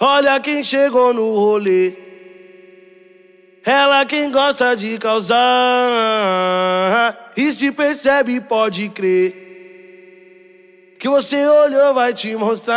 Olha quem chegou no rolê. Ela quem gosta de causar e se percebe, pode crer. Que você olhou vai te mostrar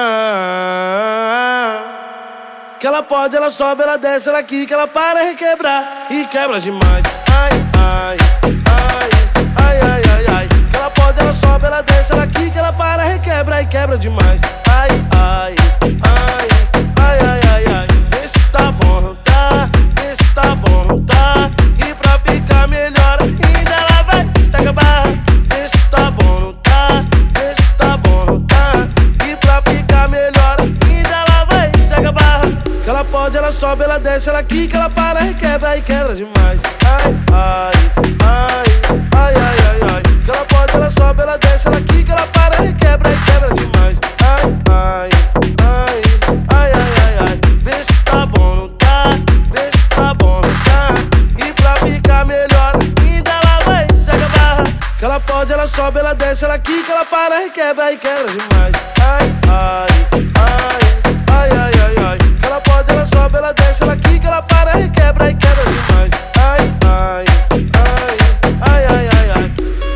que ela pode, ela sobe, ela desce, ela quica, ela para requebrar e quebra demais. Ai, ai, ai, ai, ai, ai, ai. Que ela pode, ela sobe, ela desce, ela quica, ela para requebra e quebra demais. Ai, ai, ai, ai, ai, ai, ai. Vê se tá bom, não tá? Vê se tá bom, não tá? E pra ficar melhor ainda ela vai se acabar. Vê se tá bom, não tá? Vê se tá bom, não tá? E pra ficar melhor ainda ela vai se acabar. Que ela pode, ela sobe, ela desce, ela quica, ela para, requebra e quebra demais. Ai, ai, ai, ai, ai, ai, ai. Que ela pode, ela sobe, ela desce, ela quica, ela para, requebra e quebra demais. Ai, ai, ai, ai, ai, ai, ai. Vê se tá bom, não tá? Vê se tá bom, não tá? E pra ficar melhor ainda ela vai se acabar. Que ela pode, ela sobe, ela desce, ela quica, ela para, requebra e quebra demais. Ai, ai, ai, ai, ai, ai, ai. Que ela pode, ela sobe, ela desce, ela quica, ela para, requebra e quebra demais. Ai, ai, ai, ai, ai, ai, ai.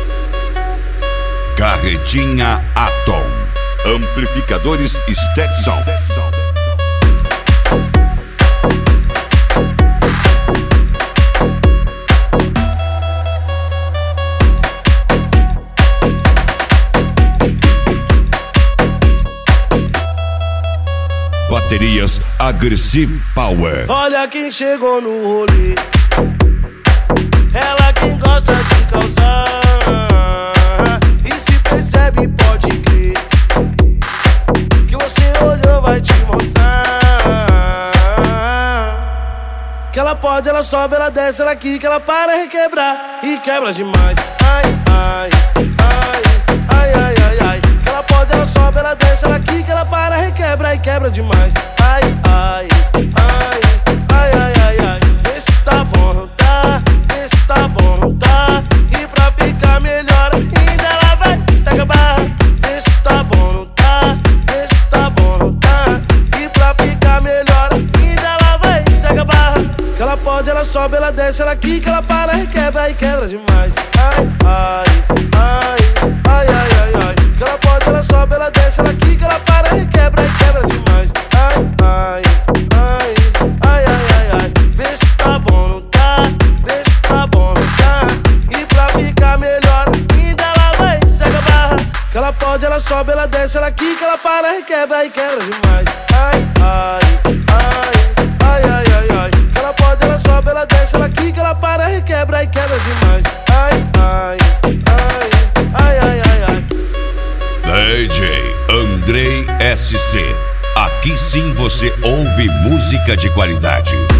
Carretinha Atom. Amplificadores Stetson. Baterias Aggressive Power. Olha quem chegou no rolê. Ela quem gosta de causar e se percebe, pode crer. Que você olhou vai te mostrar que ela pode, ela sobe, ela desce, ela quica, ela para requebrar e quebra demais. Ai, ai, ai, ai, ai, ai, ai. Que ela pode, ela sobe, ela desce, ela quica, ela para, requebra e quebra demais. Ai, ai, ai, ai, ai, ai, ai. Vê se tá bom, não tá? Vê se tá bom, não tá? E pra ficar melhor ainda ela vai se acabar. Vê se tá bom, não tá? Vê se tá bom, não tá? E pra ficar melhor ainda ela vai se acabar. Que ela pode, ela sobe, ela desce, ela quica, ela para, requebra e quebra demais. Ai, ai, ai, ai, ai, ai, ai. Que ela pode, ela sobe, ela desce, ela quica, ela para, requebra e quebra demais. Ai, ai, ai, ai, ai, ai, ai. Vê se tá bom, não tá? Vê se tá bom, não tá? E pra ficar melhor ainda ela vai se acabar. Que ela pode, ela sobe, ela desce, ela quica, ela para, requebra e quebra demais. Ai, ai, ai, ai, ai, ai, ai. Que ela pode, ela sobe, ela desce, ela quica, ela para, requebra e quebra demais. Ai, ai, ai, ai, ai, ai, ai. DJ Andrei SC. Aqui sim você ouve música de qualidade.